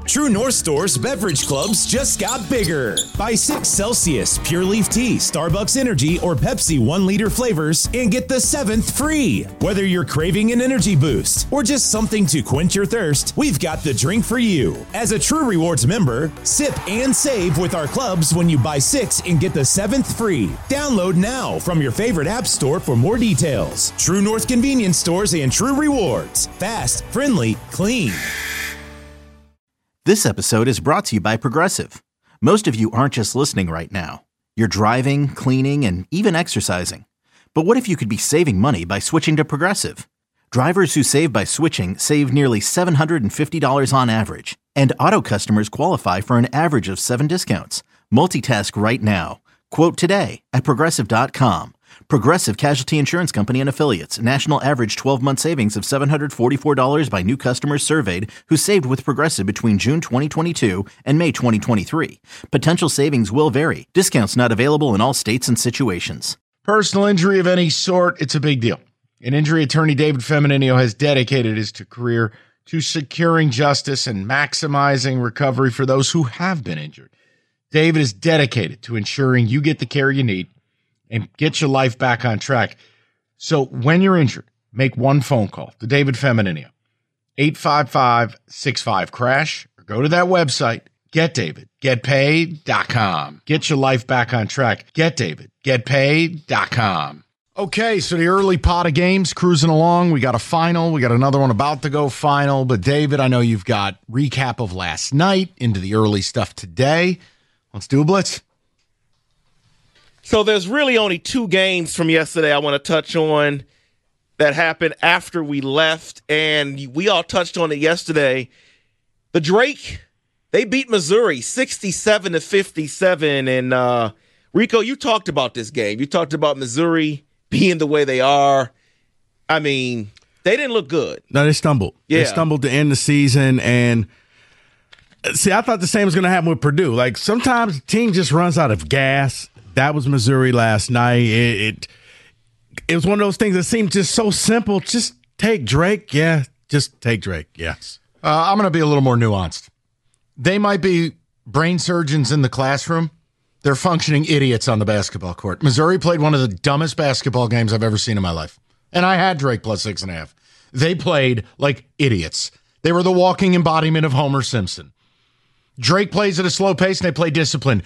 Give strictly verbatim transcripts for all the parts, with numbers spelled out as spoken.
True North Store's beverage clubs just got bigger. Buy six Celsius, Pure Leaf Tea, Starbucks Energy, or Pepsi one liter flavors and get the seventh free. Whether you're craving an energy boost or just something to quench your thirst, we've got the drink for you. As a True Rewards member, sip and save with our clubs when you buy six and get the seventh free. Download now from your favorite app store for more details. True North Convenience Stores and True Rewards. Fast, friendly, clean. This episode is brought to you by Progressive. Most of you aren't just listening right now. You're driving, cleaning, and even exercising. But what if you could be saving money by switching to Progressive? Drivers who save by switching save nearly seven hundred fifty dollars on average. And auto customers qualify for an average of seven discounts. Multitask right now. Quote today at Progressive dot com. Progressive Casualty Insurance Company and Affiliates. National average twelve-month savings of seven hundred forty-four dollars by new customers surveyed who saved with Progressive between June twenty twenty-two and May twenty twenty-three. Potential savings will vary. Discounts not available in all states and situations. Personal injury of any sort, it's a big deal. And injury attorney David Feminino has dedicated his career to securing justice and maximizing recovery for those who have been injured. David is dedicated to ensuring you get the care you need and get your life back on track. So when you're injured, make one phone call to David Feminino, eight five five, six five, crash, or go to that website, get david get paid dot com. Get your life back on track. get david get paid dot com. Okay, so the early pot of games cruising along. We got a final. We got another one about to go final. But David, I know you've got recap of last night into the early stuff today. Let's do a blitz. So there's really only two games from yesterday I want to touch on that happened after we left, and we all touched on it yesterday. The Drake, they beat Missouri sixty-seven to fifty-seven, and uh, Rico, you talked about this game. You talked about Missouri being the way they are. I mean, they didn't look good. No, they stumbled. Yeah. They stumbled to end the season, and see, I thought the same was going to happen with Purdue. Like, sometimes the team just runs out of gas. That was Missouri last night. It, it it was one of those things that seemed just so simple. Just take Drake. Yeah, just take Drake. Yes. Uh, I'm going to be a little more nuanced. They might be brain surgeons in the classroom. They're functioning idiots on the basketball court. Missouri played one of the dumbest basketball games I've ever seen in my life. And I had Drake plus six and a half. They played like idiots. They were the walking embodiment of Homer Simpson. Drake plays at a slow pace, and they play disciplined.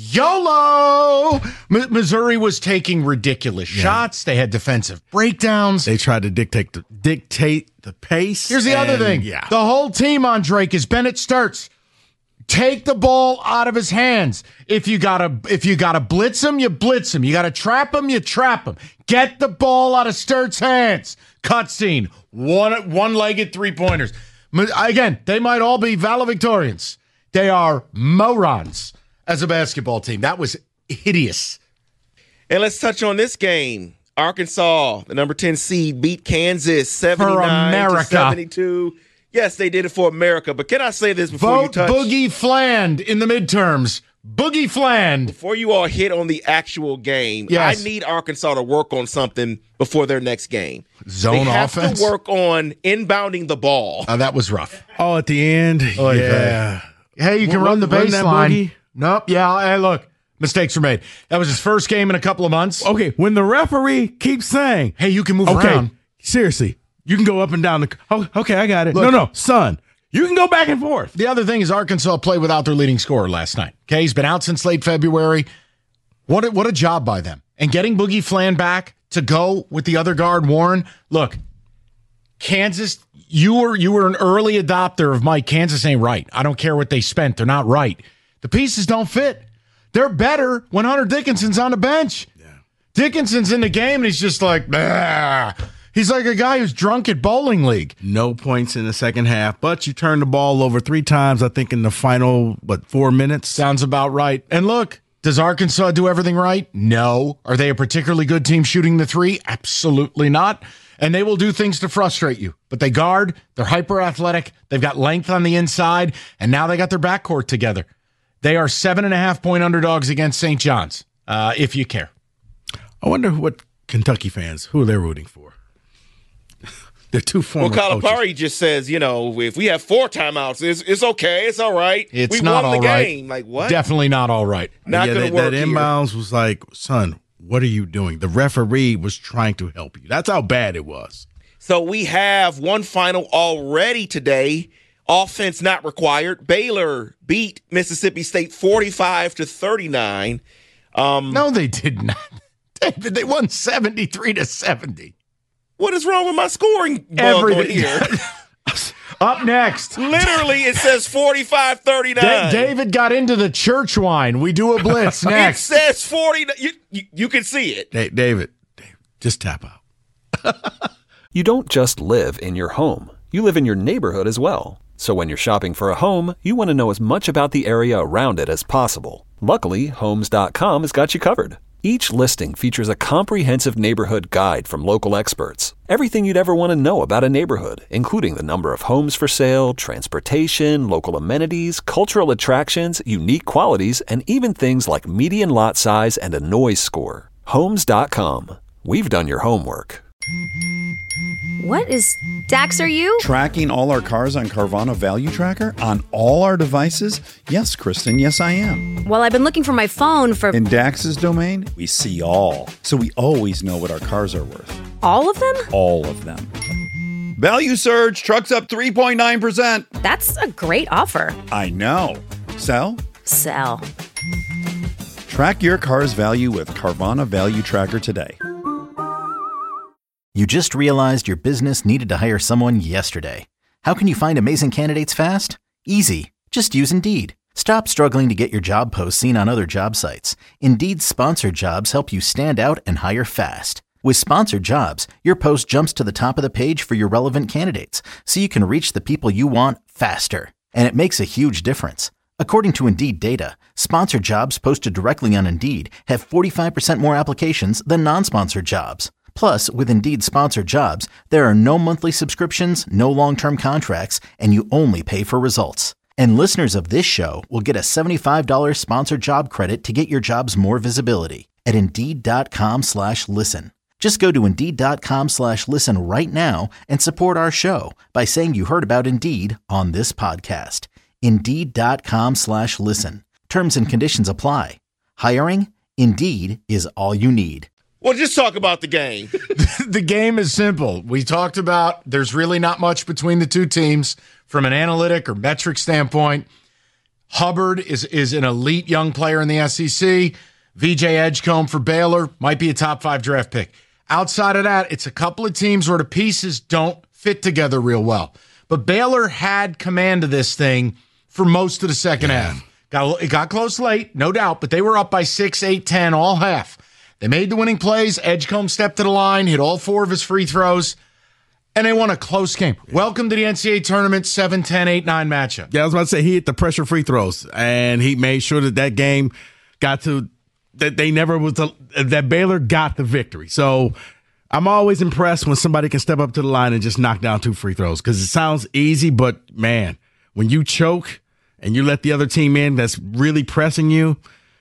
YOLO! M- Missouri was taking ridiculous yeah. shots. They had defensive breakdowns. They tried to dictate the, dictate the pace. Here's the and, other thing. Yeah. The whole team on Drake is Bennett Sturts. Take the ball out of his hands. If you gotta, if you gotta blitz him, you blitz him. You gotta trap him, you trap him. Get the ball out of Sturts' hands. Cutscene. One, one-legged three-pointers. Again, they might all be valedictorians. They are morons as a basketball team. That was hideous. And let's touch on this game. Arkansas, the number ten seed, beat Kansas seventy-nine to seventy-two. Yes, they did it for America. But can I say this before Vote you touch? Boogie Fland in the midterms. Boogie Fland. Before you all hit on the actual game, yes. I need Arkansas to work on something before their next game. Zone they have offense? to work on inbounding the ball. Uh, that was rough. Oh, at the end? Oh, yeah. Hey, you can Run, run the run baseline. Nope. Yeah. Hey, look. Mistakes were made. That was his first game in a couple of months. Okay. When the referee keeps saying, hey, you can move okay, around. Seriously, you can go up and down the. Oh, okay, I got it. Look, no, no, son. You can go back and forth. The other thing is Arkansas played without their leading scorer last night. Okay. He's been out since late February. What a, what a job by them. And getting Boogie Fland back to go with the other guard, Warren. Look, Kansas. You were you were an early adopter of Mike. Kansas ain't right. I don't care what they spent. They're not right. The pieces don't fit. They're better when Hunter Dickinson's on the bench. Yeah. Dickinson's in the game, and he's just like, bah. He's like a guy who's drunk at bowling league. No points in the second half, but you turned the ball over three times, I think, in the final, what, four minutes? Sounds about right. And look, does Arkansas do everything right? No. Are they a particularly good team shooting the three? Absolutely not. And they will do things to frustrate you. But they guard, they're hyper athletic, they've got length on the inside, and now they got their backcourt together. They are seven and a half point underdogs against Saint John's, uh, if you care. I wonder what Kentucky fans, who they're rooting for. They're two former Well, coaches. Calipari just says, you know, if we have four timeouts, it's, it's okay. It's all right. It's we not won the all right. game. Like, what? Definitely not all right. Not yeah, going to that, work that here. inbounds was like, son, what are you doing? The referee was trying to help you. That's how bad it was. So we have one final already today. Offense not required. Baylor beat Mississippi State forty-five to thirty-nine. Um, No, they did not. David, they won seventy-three to seventy. What is wrong with my scoring bug Everything. on here? Up next. Literally, it says forty-five thirty-nine. Da- David got into the church wine. We do a blitz It next. says forty. You, you, you can see it. Da- David, David, just tap out. You don't just live in your home. You live in your neighborhood as well. So when you're shopping for a home, you want to know as much about the area around it as possible. Luckily, Homes dot com has got you covered. Each listing features a comprehensive neighborhood guide from local experts. Everything you'd ever want to know about a neighborhood, including the number of homes for sale, transportation, local amenities, cultural attractions, unique qualities, and even things like median lot size and a noise score. Homes dot com. We've done your homework. What is Dax, are you? Tracking all our cars on Carvana Value Tracker on all our devices? Yes, Kristen, yes, I am. Well, I've been looking for my phone for In Dax's domain, we see all. So we always know what our cars are worth. all of them? All of them. Value surge, trucks up three point nine percent. That's a great offer. I know. Sell? Sell. Track your car's value with Carvana Value Tracker today. You just realized your business needed to hire someone yesterday. How can you find amazing candidates fast? Easy. Just use Indeed. Stop struggling to get your job posts seen on other job sites. Indeed's sponsored jobs help you stand out and hire fast. With sponsored jobs, your post jumps to the top of the page for your relevant candidates, so you can reach the people you want faster. And it makes a huge difference. According to Indeed data, sponsored jobs posted directly on Indeed have forty-five percent more applications than non-sponsored jobs. Plus, with Indeed sponsored jobs, there are no monthly subscriptions, no long-term contracts, and you only pay for results. And listeners of this show will get a seventy-five dollars sponsored job credit to get your jobs more visibility at Indeed.com slash listen. Just go to Indeed.com slash listen right now and support our show by saying you heard about Indeed on this podcast. Indeed.com slash listen. Terms and conditions apply. Hiring? Indeed is all you need. Well, just talk about the game. The game is simple. We talked about there's really not much between the two teams from an analytic or metric standpoint. Hubbard is, is an elite young player in the S E C. V J Edgecombe for Baylor might be a top five draft pick. Outside of that, it's a couple of teams where the pieces don't fit together real well. But Baylor had command of this thing for most of the second yeah. half. Got, it got close late, no doubt, but they were up by six, eight, ten all half. They made the winning plays. Edgecombe stepped to the line, hit all four of his free throws, and they won a close game. Welcome to the N C double A tournament, seven ten, eight nine matchup. Yeah, I was about to say he hit the pressure free throws, and he made sure that that game got to that they never was a, that Baylor got the victory. So I'm always impressed when somebody can step up to the line and just knock down two free throws because it sounds easy, but man, when you choke and you let the other team in that's really pressing you.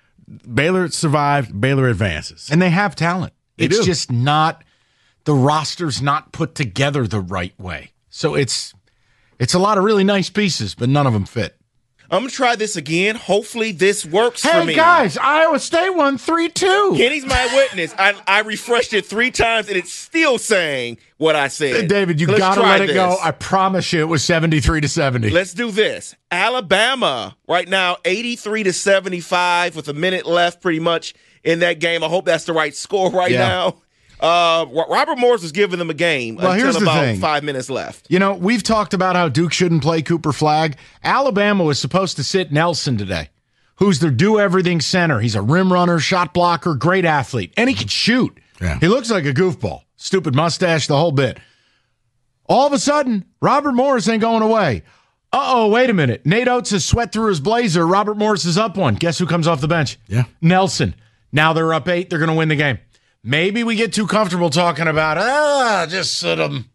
Baylor survived. Baylor advances. And they have talent. They it's do. just not, the roster's not put together the right way. So it's it's a lot of really nice pieces, but none of them fit. I'm going to try this again. Hopefully this works hey, for me. Hey, guys, Iowa State won three two. Kenny's my witness. I, I refreshed it three times, and it's still saying what I said. David, you got to let it this. go. I promise you it was seventy-three to seventy. Let's do this. Alabama right now, eighty-three to seventy-five with a minute left pretty much in that game. I hope that's the right score right yeah. now. Uh, Robert Morris was giving them a game well, until here's about the thing. five minutes left. You know, we've talked about how Duke shouldn't play Cooper Flagg. Alabama was supposed to sit Nelson today, who's their do-everything center. He's a rim runner, shot blocker, great athlete, and he can shoot. Yeah. He looks like a goofball. Stupid mustache, the whole bit. All of a sudden, Robert Morris ain't going away. Uh-oh, wait a minute. Nate Oates has sweat through his blazer. Robert Morris is up one. Guess who comes off the bench? Yeah. Nelson. Now they're up eight. They're going to win the game. Maybe we get too comfortable talking about, ah, just sit him.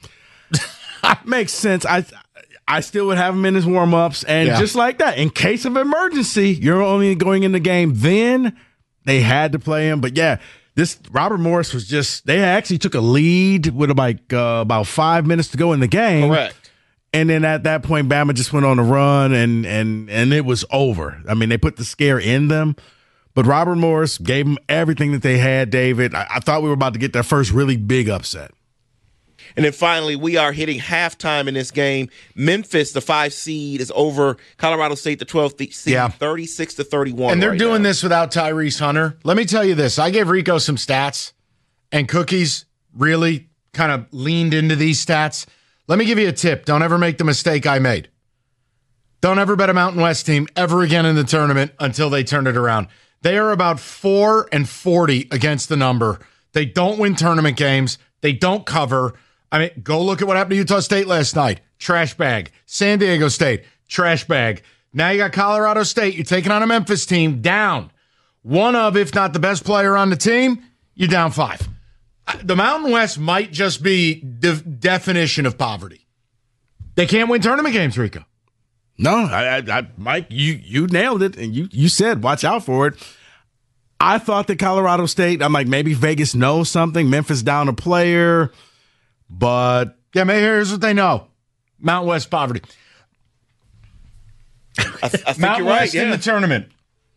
Makes sense. I I still would have him in his warm-ups. And yeah. just like that, in case of emergency, you're only going in the game. Then they had to play him. But, yeah, this Robert Morris was just, they actually took a lead with like uh, about five minutes to go in the game. Correct. And then at that point, Bama just went on a run, and and and it was over. I mean, they put the scare in them, but Robert Morris gave them everything that they had, David. I, I thought we were about to get that first really big upset. And then finally, we are hitting halftime in this game. Memphis, the five seed, is over Colorado State, the twelfth seed, yeah. thirty-six to thirty-one. And they're right doing now. this without Tyrese Hunter. Let me tell you this. I gave Rico some stats, and Cookies really kind of leaned into these stats. Let me give you a tip. Don't ever make the mistake I made. Don't ever bet a Mountain West team ever again in the tournament until they turn it around. They are about four and forty against the number. They don't win tournament games. They don't cover. I mean, go look at what happened to Utah State last night. Trash bag. San Diego State. Trash bag. Now you got Colorado State. You're taking on a Memphis team down. One of, if not the best player on the team, you're down five. The Mountain West might just be the definition of poverty. They can't win tournament games, Rico. No, I, I, I, Mike, you you nailed it, and you you said watch out for it. I thought that Colorado State, I'm like, maybe Vegas knows something. Memphis down a player, but yeah, maybe here's what they know: Mountain West poverty. I, I think Mountain you're right, West yeah. in the tournament.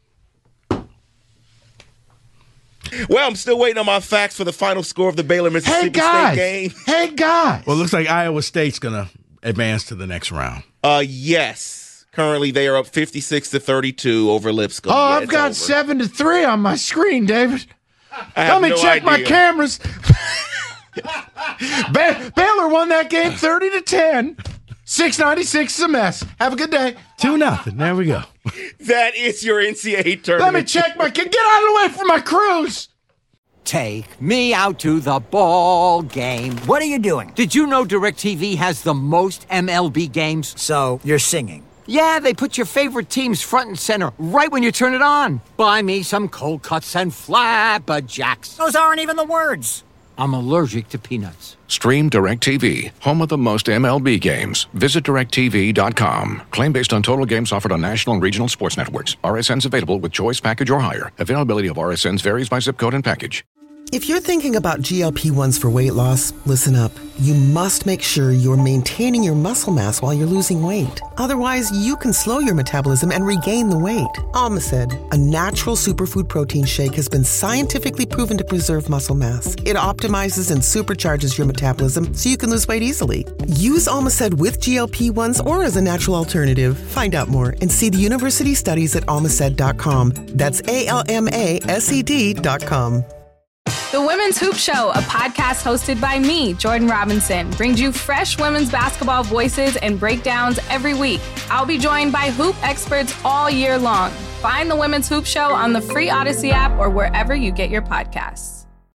Well, I'm still waiting on my facts for the final score of the Baylor Mississippi hey guys, State game. Hey guys. Well, it looks like Iowa State's gonna advance to the next round. Uh, yes. Currently, they are up fifty-six to thirty-two over Lipscomb. Oh, yeah, I've got over. seven to three on my screen, David. I Let me no check my idea. cameras. Ba- Baylor won that game thirty to ten. six ninety-six is a mess. Have a good day. Two nothing. There we go. That is your N C double A tournament. Let me check my. Get out of the way from my cruise. Take me out to the ball game. What are you doing? Did you know DirecTV has the most M L B games? So, you're singing. Yeah, they put your favorite teams front and center right when you turn it on. Buy me some cold cuts and flapjacks. Those aren't even the words. I'm allergic to peanuts. Stream DirecTV, home of the most M L B games. Visit direct T V dot com. Claim based on total games offered on national and regional sports networks. R S Ns available with choice package or higher. Availability of R S Ns varies by zip code and package. If you're thinking about G L P ones for weight loss, listen up. You must make sure you're maintaining your muscle mass while you're losing weight. Otherwise, you can slow your metabolism and regain the weight. Almacid, a natural superfood protein shake, has been scientifically proven to preserve muscle mass. It optimizes and supercharges your metabolism so you can lose weight easily. Use Almacid with G L P ones or as a natural alternative. Find out more and see the university studies at almacid dot com. That's A L M A S E D dot com. The Women's Hoop Show, a podcast hosted by me, Jordan Robinson, brings you fresh women's basketball voices and breakdowns every week. I'll be joined by hoop experts all year long. Find the Women's Hoop Show on the free Odyssey app or wherever you get your podcasts.